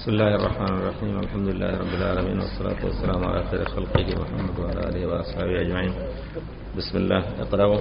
بسم الله الرحمن الرحيم. الحمد لله رب العالمين، والصلاة والسلام على خير خلقه محمد وعلى آله وأصحابه أجمعين. بسم الله. اقرأوا.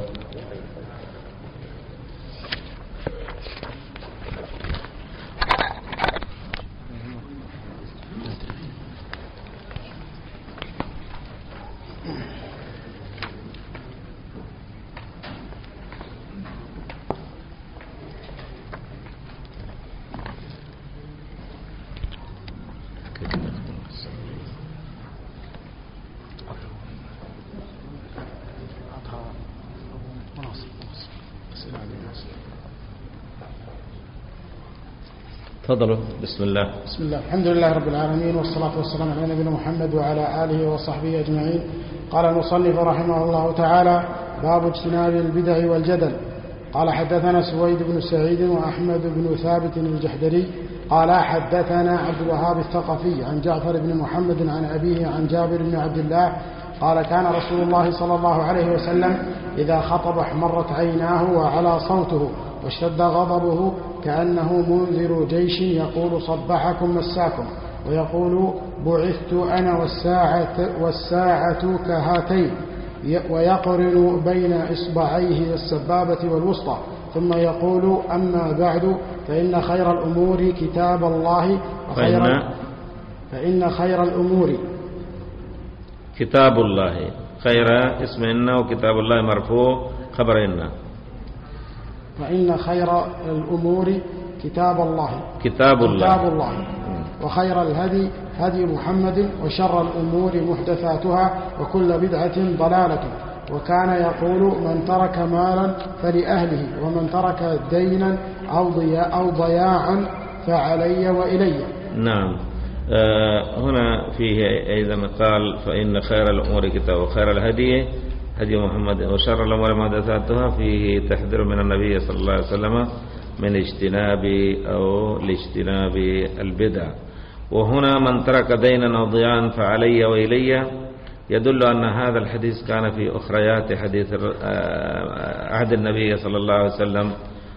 تفضلوا. بسم الله. بسم الله. الحمد لله رب العالمين، والصلاة والسلام على نبينا محمد وعلى آله وصحبه أجمعين. قال المصنف رحمه الله تعالى: باب اجتناب البدع والجدل. قال: حدثنا سويد بن سعيد وأحمد بن ثابت الجحدري قال: حدثنا عبد الوهاب الثقفي عن جعفر بن محمد عن أبيه عن جابر بن عبد الله قال: كان رسول الله صلى الله عليه وسلم إذا خطب احمرت عيناه وعلى صوته واشتد غضبه كأنه منذر جيش يقول: صبحكم مساكم، ويقول: بعثت أنا والساعة كهاتين، ويقرن بين إصبعيه السبابة والوسطى، ثم يقول: أما بعد فإن خير الأمور كتاب الله فإن خير الأمور كتاب الله. خير اسم إن، وكتاب الله مرفوع خبر إن. فإن خير الأمور كتاب الله وخير الهدي هدي محمد، وشر الأمور محدثاتها، وكل بدعة ضلالة. وكان يقول: من ترك مالا فلأهله، ومن ترك دينا أو ضياعا فعلي وإلي. نعم. هنا فيه أيضا قال: فإن خير الأمور كتاب، وخير الهدي هدي محمد، وشر الأمور محدثاتها. فيه تحذير من النبي صلى الله عليه وسلم من اجتناب البدع. وهنا من ترك دينا أو ضياعا فعلي وإلي يدل أن هذا الحديث كان في أخريات حديث عهد النبي صلى الله عليه وسلم.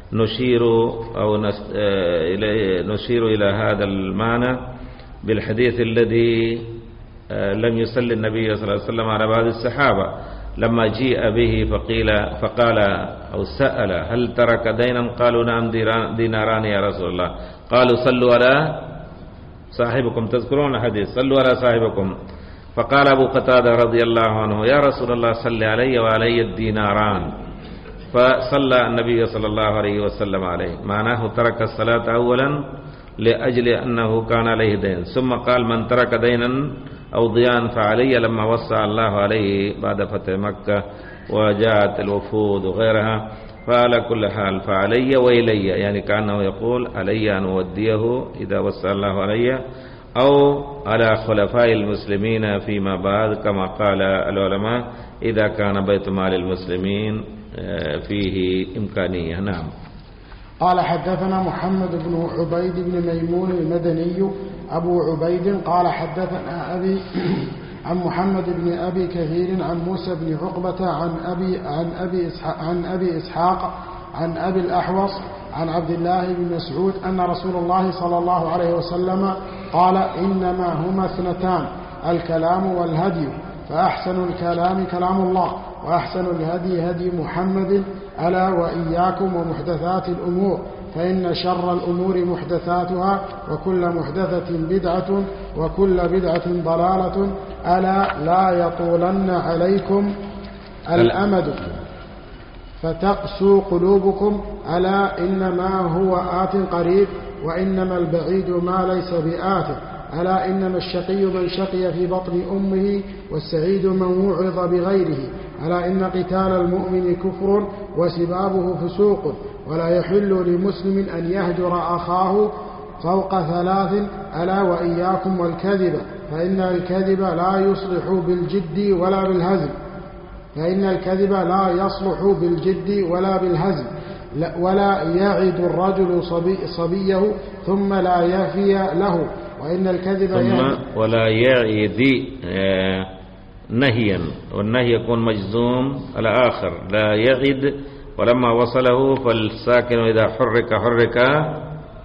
نشير إلى هذا المعنى بالحديث الذي لم يصلي النبي صلى الله عليه وسلم على بعض الصحابة لما جيء به فقال أو سأل: هل ترك دينا؟ قالوا: نعم، ديناران يا رسول الله. قالوا: صلوا على صاحبكم. تذكرون الحديث: صلوا على صاحبكم. فقال أبو قتادة رضي الله عنه: يا رسول الله، صل علي وعلي الديناران. فصلى النبي صلى الله عليه وسلم عليه. معناه ترك الصلاة أولا لأجل أنه كان عليه دين، ثم قال: من ترك دينا أو ضياعا فعلي، لما وصى الله عليه بعد فتح مكة وجاءت الوفود وغيرها. فعلى كل حال فعلي وإلي، يعني كأنه يقول: علي أن أوديه إذا وصى الله علي، أو على خلفاء المسلمين فيما بعد، كما قال العلماء: إذا كان بيت مال المسلمين فيه إمكانية. نعم. قال: حدثنا محمد بن عبيد بن ميمون المدني أبو عبيد قال: حدثنا أبي عن محمد بن أبي كثير عن موسى بن عقبة عن أبي إسحاق عن أبي الأحوص عن عبد الله بن مسعود أن رسول الله صلى الله عليه وسلم قال: إنما هما اثنتان، الكلام والهدي، فأحسن الكلام كلام الله، وأحسن الهدي هدي محمد، ألا وإياكم ومحدثات الأمور، فإن شر الأمور محدثاتها، وكل محدثة بدعة، وكل بدعة ضلالة، ألا لا يطولن عليكم الأمد فتقسو قلوبكم، ألا إنما هو آت قريب، وإنما البعيد ما ليس بآت، ألا إنما الشقي من شقي في بطن أمه، والسعيد من وعظ بغيره، ألا إن قتال المؤمن كفر، وسبابه فسوق، ولا يحل لمسلم أن يهجر أخاه فوق 3، ألا وإياكم والكذب، فإن الكذب لا يصلح بالجد ولا بالهزل، ولا يعد الرجل صبيه ثم لا يفي له، وإن الكذب ولا يعد نهيا، والنهي يكون مجزوم على آخر، لا يعد، ولما وصله فالساكن إذا حرك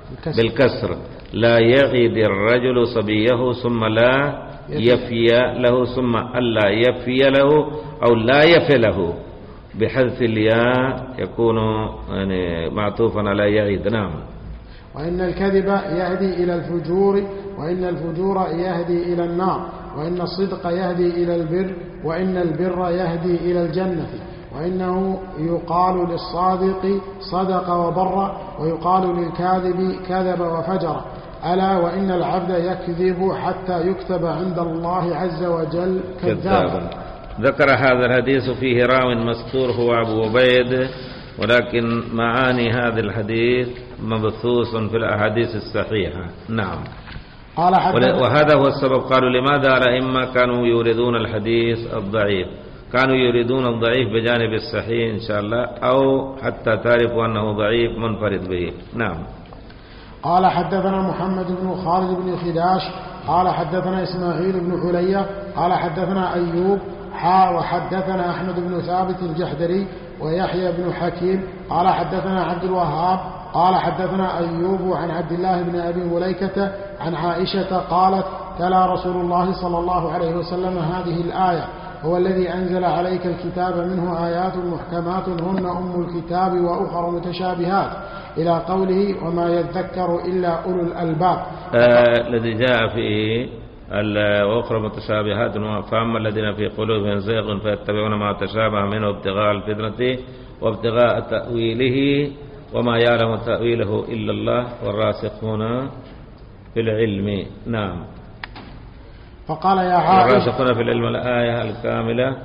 بالكسر. لا يغد الرجل صبيه ثم لا يفي له ثم ألا يفي له أو لا يفي له، بحذف الياء يكون يعني معطوفا على يعيد. نعم. وإن الكذب يهدي إلى الفجور، وإن الفجور يهدي إلى النار، وإن الصدق يهدي إلى البر، وإن البر يهدي إلى الجنة، وإنه يقال للصادق صدق وبر، ويقال للكاذب كذب وفجر. ألا وإن العبد يكذب حتى يكتب عند الله عز وجل كذابا. ذكر هذا الحديث فيه راو مستور هو أبو عبيد، ولكن معاني هذا الحديث مبثوث في الأحاديث الصحيحة. نعم. وهذا هو السبب، قالوا لماذا الأئمة كانوا يوردون الحديث الضعيف؟ كانوا يريدون الضعيف بجانب الصحيح إن شاء الله، أو حتى تعرفوا أنه ضعيف منفرد به. نعم. قال حدثنا محمد بن خالد بن خداش قال حدثنا إسماعيل بن عليا قال حدثنا أيوب وحدثنا أحمد بن ثابت الجحدري ويحيى بن حكيم قال حدثنا عبد الوهاب قال حدثنا أيوب عن عبد الله بن أبي مليكة عن عائشة قالت: تلا رسول الله صلى الله عليه وسلم هذه الآية: هو الذي أنزل عليك الكتاب منه آيات محكمات هن أم الكتاب وأخر متشابهات إلى قوله: وما يذكر إلا أولو الألباب. الذي جاء فيه وأخرى متشابهات، فأما الذين في قلوبهم زيغ فيتبعون ما تشابه منه ابتغاء الفتنة وابتغاء تأويله وما يعلم تأويله إلا الله والراسخون في العلم. نعم. فقال يا عائشة: الراسخون في العلم الآية الكاملة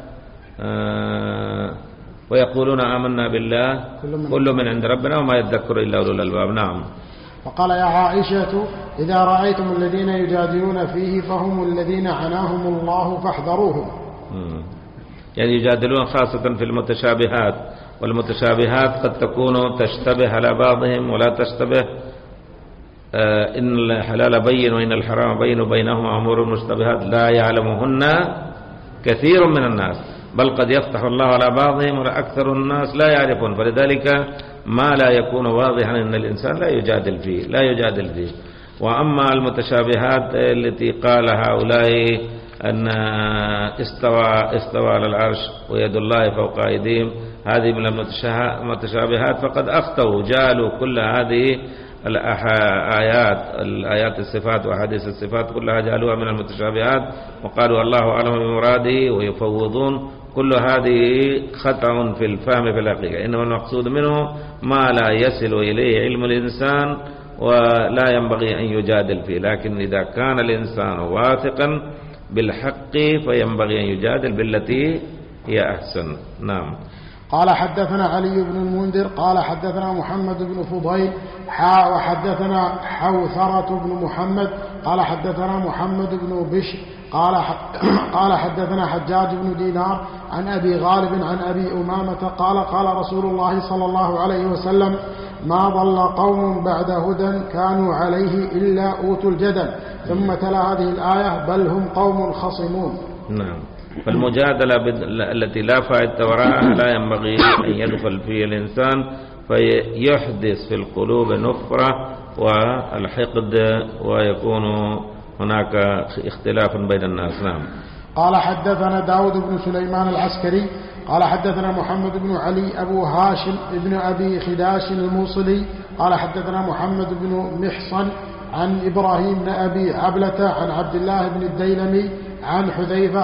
ويقولون آمنا بالله كل من عند ربنا وما يذكر إلا أولو الألباب. نعم. فقال يا عائشة: إذا رأيتم الذين يجادلون فيه فهم الذين عناهم الله فاحذروهم. يعني يجادلون خاصة في المتشابهات، والمتشابهات قد تكون تشتبه على بعضهم ولا تشتبه. إن الحلال بين وإن الحرام بين وبينهما أمور مشتبهات لا يعلمهن كثير من الناس، بل قد يفتح الله على بعضهم وأكثر الناس لا يعرفون. فلذلك ما لا يكون واضحا إن الإنسان لا يجادل فيه. وأما المتشابهات التي قال هؤلاء أن استوى على العرش ويد الله فوق أيديهم، هذه من المتشابهات، فقد أخطأوا، جعلوا كل هذه الآيات الصفات وأحاديث الصفات كلها جعلوها من المتشابهات، وقالوا الله أعلم بمراده ويفوضون. كل هذه خطأ في الفهم في الحقيقة، إنما المقصود منه ما لا يصل إليه علم الإنسان ولا ينبغي أن يجادل فيه. لكن إذا كان الإنسان واثقا بالحق فينبغي أن يجادل بالتي هي أحسن. نعم. قال حدثنا علي بن المنذر قال حدثنا محمد بن فضيل وحدثنا حوثرة بن محمد قال حدثنا محمد بن بشر قال حدثنا حجاج بن دينار عن أبي غالب عن أبي أمامة قال رسول الله صلى الله عليه وسلم: ما ضل قوم بعد هدى كانوا عليه إلا أوتوا الجدل. ثم تلا هذه الآية: بل هم قوم خصمون. نعم. فالمجادلة التي لا فائدة وراءها لا ينبغي أن يدخل فيه الإنسان، فيحدث في القلوب نفرة والحقد ويكون هناك اختلاف بين الناس. نعم. قال حدثنا داود بن سليمان العسكري قال حدثنا محمد بن علي أبو هاشم ابن أبي خداش الموصلي قال حدثنا محمد بن محصن عن إبراهيم بن أبي عبلة عن عبد الله بن الديلمي عن حذيفة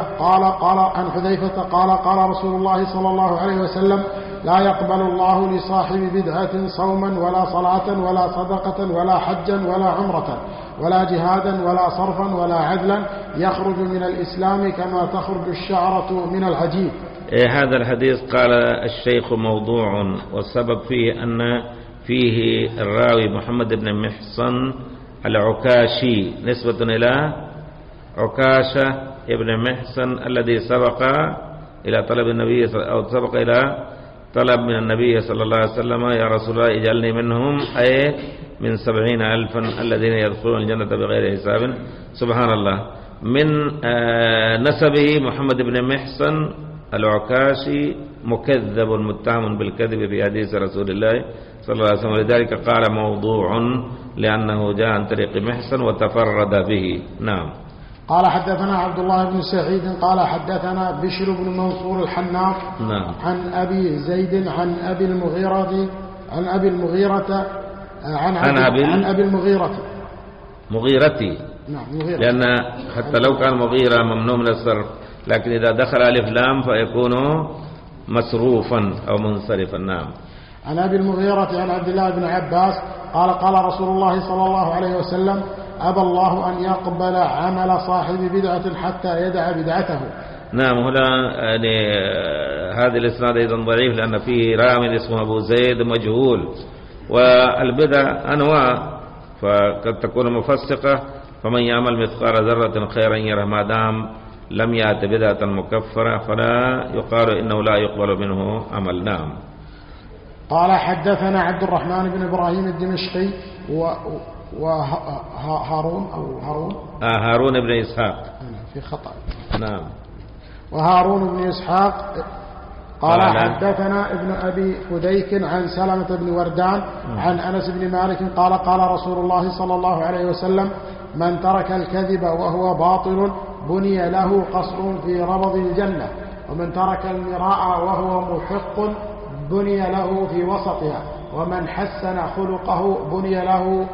قال رسول الله صلى الله عليه وسلم: لا يقبل الله لصاحب بدعة صوما ولا صلاة ولا صدقة ولا حجا ولا عمرة ولا جهادا ولا صرفا ولا عدلا يخرج من الإسلام كما تخرج الشعرة من العجين. هذا الحديث قال الشيخ موضوع، والسبب فيه أن فيه الراوي محمد بن محصن العكاشي نسبة إلى عكاشة ابن محصن الذي سبق إلى طلب النبي أو سبق إلى طلب من النبي صلى الله عليه وسلم: يا رسول الله اجعلني منهم، أي من 70,000 الذين يدخلون الجنة بغير حساب. سبحان الله. من نسبه محمد بن محصن العكاشي مكذب متهم بالكذب في حديث رسول الله صلى الله عليه وسلم، ولذلك قال موضوع لأنه جاء عن طريق محسن وتفرد به. نعم. قال حدثنا عبد الله بن سعيد قال حدثنا بشر بن منصور الحناف نعم. عن أبي زيد عن أبي المغيرة عن أبي المغيرة مغيرتي. نعم مغيرة. لأن حتى لو كان مغيرة ممنوع من الصرف، لكن إذا دخل ألف لام فيكون مصروفا أو منصرفا. نعم. عن أبي المغيرة عن عبد الله بن عباس قال قال رسول الله صلى الله عليه وسلم أبى الله أن يقبل عمل صاحب بدعة حتى يدع بدعته. نعم. هنا يعني هذا الإسناد أيضا ضعيف لأن فيه راوي اسمه أبو زيد مجهول، والبدع أنواع، فقد تكون مفسقة، فمن يعمل مثقال ذرة خيرا يره ما دام لم يأت بدعة مكفرة فلا يقال إنه لا يقبل منه عمل. نعم. قال حدثنا عبد الرحمن بن إبراهيم الدمشقي هارون بن إسحاق في خطأ. نعم. وهارون بن إسحاق قال حدثنا ابن أبي فديك عن سلمة بن وردان عن أنس بن مالك قال قال رسول الله صلى الله عليه وسلم من ترك الكذب وهو باطل بني له قصر في ربض الجنة، ومن ترك المراء وهو محق بني له في وسطها، ومن حسن خلقه بني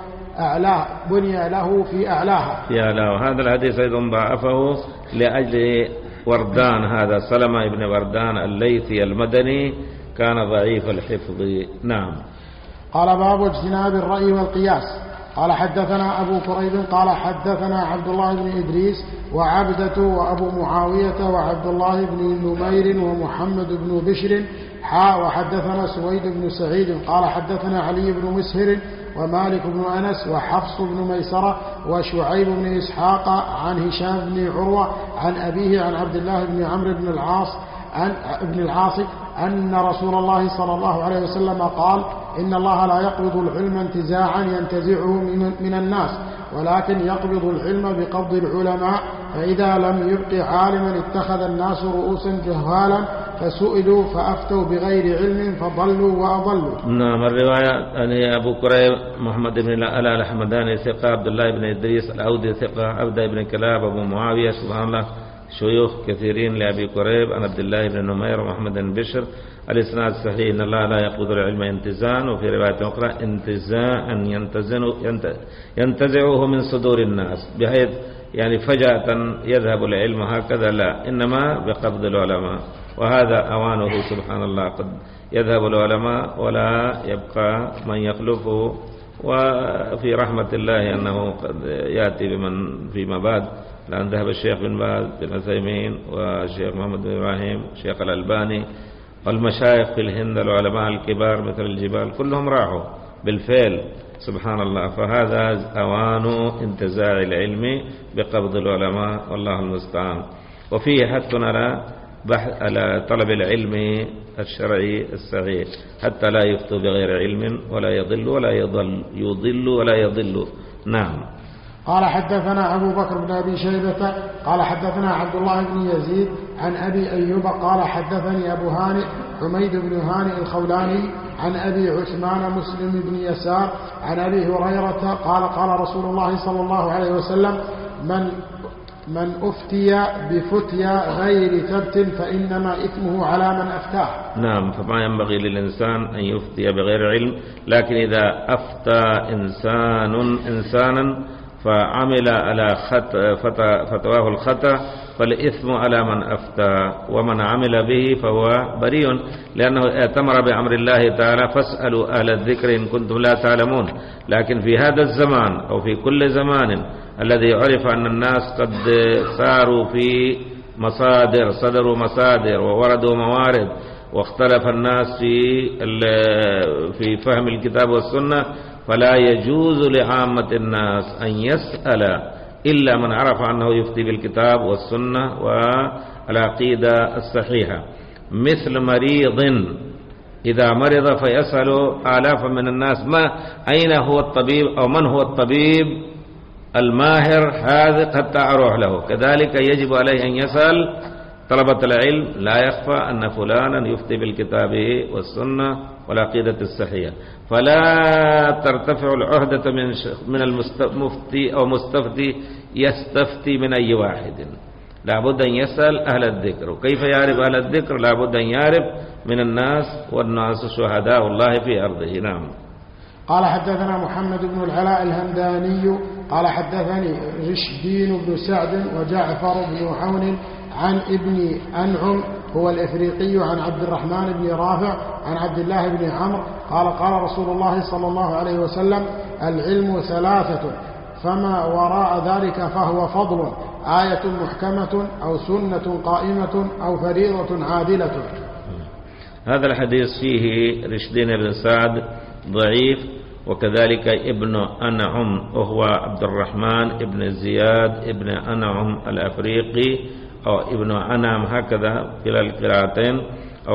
له في أعلاها. هذا الحديث أيضا ضعفه لأجل وردان، هذا سلمة بن وردان الليثي المدني كان ضعيف الحفظ. نعم. قال باب اجتناب الرأي والقياس. قال حدثنا أبو كريب قال حدثنا عبد الله بن إدريس وعبدة وأبو معاوية وعبد الله بن نمير ومحمد بن بشر وحدثنا سويد بن سعيد قال حدثنا علي بن مسهر ومالك بن أنس وحفص بن ميسرة وشعيب بن إسحاق عن هشام بن عروة عن أبيه عن عبد الله بن عمرو بن العاص أن رسول الله صلى الله عليه وسلم قال إن الله لا يقبض العلم انتزاعا ينتزعه من الناس، ولكن يقبض العلم بقبض العلماء، فإذا لم يبق عالما اتخذ الناس رؤوسا جهالا فسئلوا فأفتوا بغير علم فضلوا وأضلوا. نعم. الرواية أن أبو كريب محمد بن الألاء الحمداني ثقة، عبد الله بن إدريس الأودي ثقة، عبد بن كلاب، أبو معاوية سبحان الله شيوخ كثيرين لأبي كريب، عن عبد الله بن نمير ومحمد بن بشر. الإسناد صحيح إن الله لا يقبض العلم انتزاعا، وفي رواية أخرى انتزاعا ينتزعه من صدور الناس، بحيث يعني فجأة يذهب العلم هكذا، لا، إنما بقبض العلماء، وهذا أوانه سبحان الله، قد يذهب العلماء ولا يبقى من يخلفه، وفي رحمة الله أنه قد يأتي بمن فيما بعد، لأن ذهب الشيخ بن باز بن عثيمين والشيخ محمد بن إبراهيم الشيخ الألباني والمشايخ في الهند العلماء الكبار مثل الجبال كلهم راحوا بالفعل سبحان الله. فهذا أوان انتزاع العلم بقبض العلماء والله المستعان. وفيه حث على طلب العلم الشرعي الصحيح حتى لا يفتوا بغير علم ولا يضل ولا يضل. نعم. قال حدثنا أبو بكر بن أبي شيبة قال حدثنا عبد الله بن يزيد عن أبي أيوب قال حدثني أبو هانئ حميد بن هانئ الخولاني عن أبي عثمان مسلم بن يسار عن أبي هريرة قال قال رسول الله صلى الله عليه وسلم من أفتي بفتيا غير ثبت فإنما إثمه على من أفتاه. نعم. فما ينبغي للإنسان أن يفتي بغير علم، لكن إذا أفتى إنسانا فعمل على فتواه الخطأ فالإثم على من أفتى، ومن عمل به فهو بريء، لأنه ائتمر بأمر الله تعالى فاسألوا أهل الذكر إن كنتم لا تعلمون. لكن في هذا الزمان أو في كل زمان الذي عرف أن الناس قد ساروا في صدروا مصادر ووردوا موارد، واختلف الناس في فهم الكتاب والسنة، فلا يجوز لعامة الناس أن يسأل إلا من عرف أنه يفتي بالكتاب والسنة والعقيدة الصحيحة. مثل مريض إذا مرض فيسأل آلاف من الناس أين هو الطبيب أو من هو الطبيب الماهر هذا حتى أروح له، كذلك يجب عليه أن يسأل طلبة العلم لا يخفى أن فلانا يفتي بالكتاب والسنة والعقيدة الصحيحة، فلا ترتفع العهدة من المفتي أو مستفتي يستفتي من أي واحد، لابد أن يسأل أهل الذكر. وكيف يعرف أهل الذكر؟ لابد أن يعرف من الناس، والناس شهداء الله في أرضه. نعم. قال حدثنا محمد بن العلاء الهمداني قال حدثني رشدين بن سعد وجعفر بن عون عن ابن أنعم هو الإفريقي عن عبد الرحمن بن رافع عن عبد الله بن عمرو قال قال رسول الله صلى الله عليه وسلم: العلم ثلاثة، فما وراء ذلك فهو فضل، آية محكمة أو سنة قائمة أو فريضة عادلة. هذا الحديث فيه رشدين بن سعد ضعيف، وكذلك ابن أنعم وهو عبد الرحمن ابن زياد ابن أنعم الأفريقي أو ابن أنعم، هكذا كلا القراءتين أو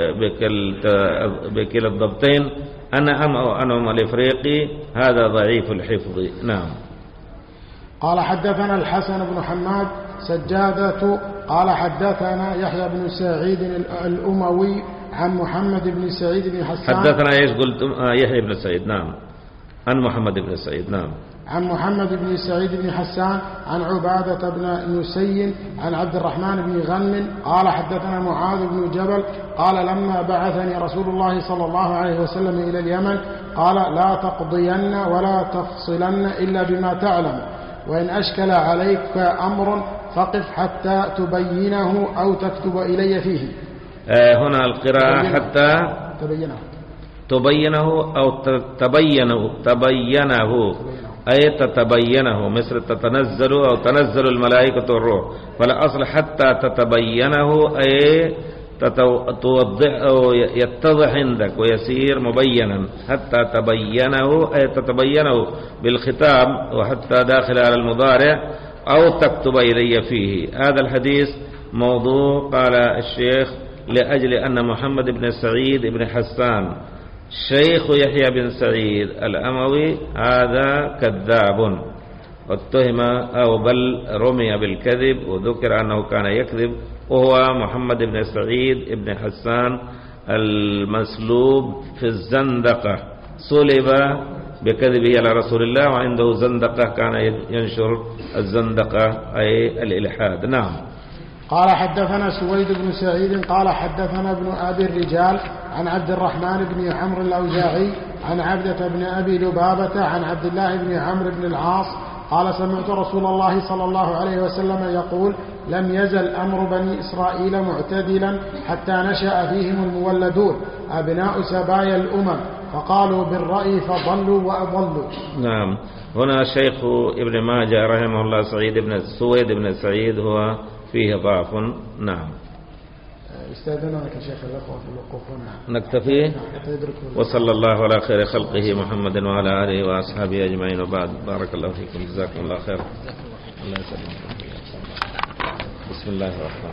بكلا الضبطين، أنعم أو أنعم الأفريقي، هذا ضعيف الحفظ. نعم. قال حدثنا الحسن بن حماد سجادة قال حدثنا يحيى بن سعيد الأموي عن محمد بن سعيد بن حسان. حدثنا ايش قلتم؟ يحيى بن سعيد. نعم. عن محمد بن سعيد. نعم. عن محمد بن سعيد بن حسان عن عبادة بن نسي عن عبد الرحمن بن غنم قال حدثنا معاذ بن جبل قال لما بعثني رسول الله صلى الله عليه وسلم إلى اليمن قال: لا تقضين ولا تفصلن إلا بما تعلم، وإن أشكل عليك أمر فقف حتى تبينه أو تكتب إلي فيه. هنا القراءة حتى تبينه أو تبينه أي تتبينه، مثل تتنزل أو تنزل الملائكة والروح، فالأصل حتى تتبينه أي توضح أو يتضح عندك ويصير مبينا، حتى تبينه أي تتبينه بالختام، وحتى داخل على المضارع، أو تكتب إلي فيه. هذا الحديث موضوع، قال الشيخ: لأجل أن محمد بن سعيد بن حسان شيخ يحيى بن سعيد الأموي هذا كذاب، واتهم أو بل رمي بالكذب، وذكر أنه كان يكذب، وهو محمد بن سعيد بن حسان المسلوب في الزندقة، صلب بكذبه على رسول الله، وعنده زندقة كان ينشر الزندقة أي الإلحاد. نعم. قال حدثنا سويد بن سعيد قال حدثنا ابن أبي الرجال عن عبد الرحمن بن عمرو الأوزاعي عن عبدة بن أبي لبابة عن عبد الله بن عمرو بن العاص قال: سمعت رسول الله صلى الله عليه وسلم يقول: لم يزل أمر بني إسرائيل معتدلا حتى نشأ فيهم المولدون أبناء سبايا الأمم، فقالوا بالرأي فضلوا وأضلوا. نعم. هنا شيخ ابن ماجه رحمه الله سويد بن سعيد هو فيه ضعف. نعم. استاذنك شيخ الأخوة في الوقوف هنا. نكتفي. وصلى الله على خير خلقه محمد وعلى آله وأصحابه أجمعين، وبعد. بارك الله فيكم، جزاكم الله خير. الله يسلمك. بسم الله الرحمن